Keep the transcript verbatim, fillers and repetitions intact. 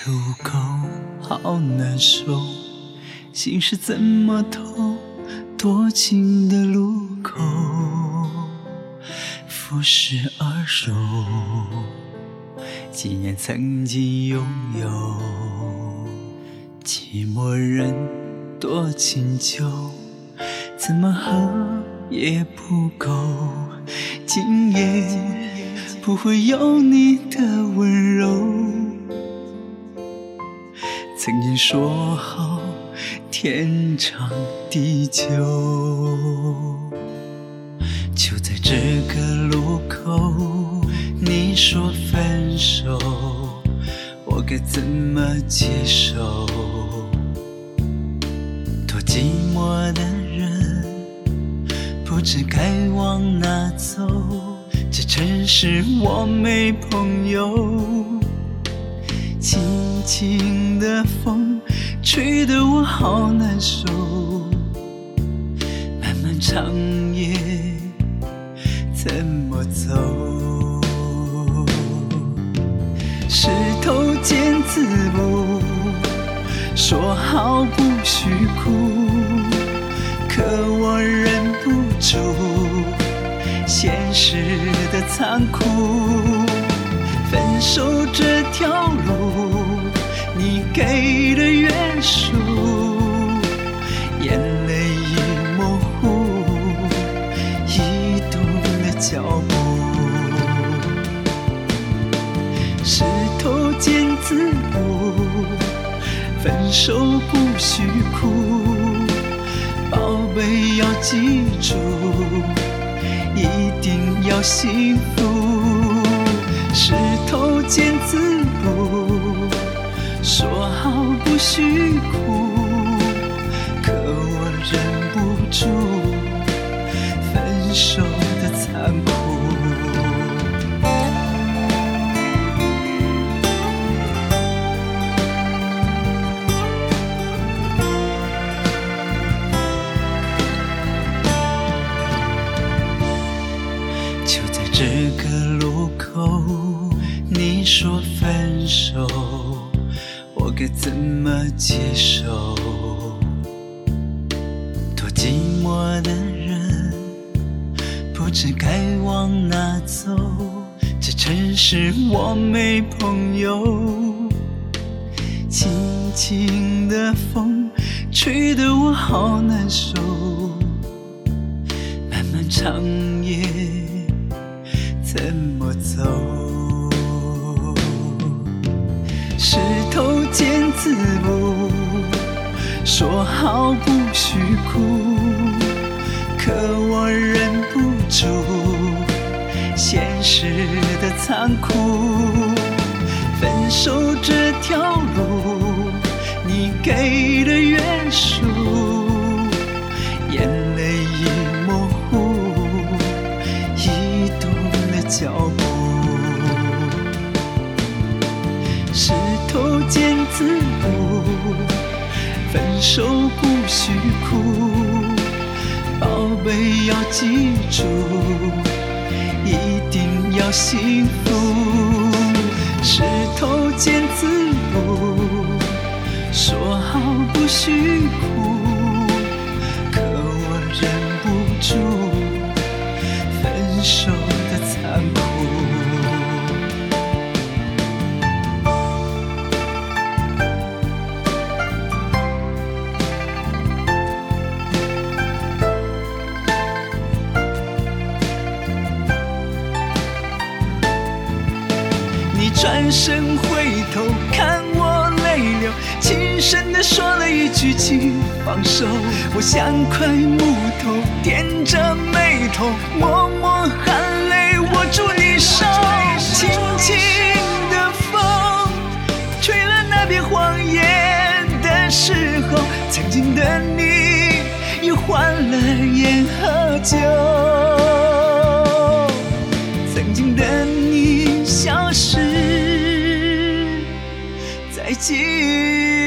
路口好难受，心事怎么透？多情的路口，浮世而熟，几年曾经拥有。寂寞人多情酒，怎么喝也不够。今夜不会有你的温柔。曾经说好天长地久，就在这个路口，你说分手，我该怎么接受？多寂寞的人，不知该往哪走。这城市我没朋友，轻轻的风吹得我好难受。漫漫长夜怎么走？石头剪子布，说好不许哭，可我忍不住现实的残酷。分手这条路，你给的约束，眼泪已模糊，移动了脚步。石头剪子布，分手不许哭，宝贝要记住，一定要幸福。石头剪子布，说好不许哭，可我忍不住分手的残酷。就在这个路口，你说分手，我该怎么接受？多寂寞的人，不知该往哪走。这城市我没朋友，轻轻的风吹得我好难受。漫漫长夜怎么走？石头剪子布，说好不许哭，可我忍不住现实的残酷。分手这条路，你给的约束，眼泪已模糊，移动了脚步。石头剪子布，分手不许哭，宝贝要记住，一定要幸福。石头剪子布，说好不许哭，可我忍不住分手的残酷。你转身回头看我泪流，轻声地说了一句请放手。我像块木头点着眉头，默默含泪握住你手。轻轻的风吹了那片荒野的时候，曾经的你又换了烟和酒。曾经的你消失在记忆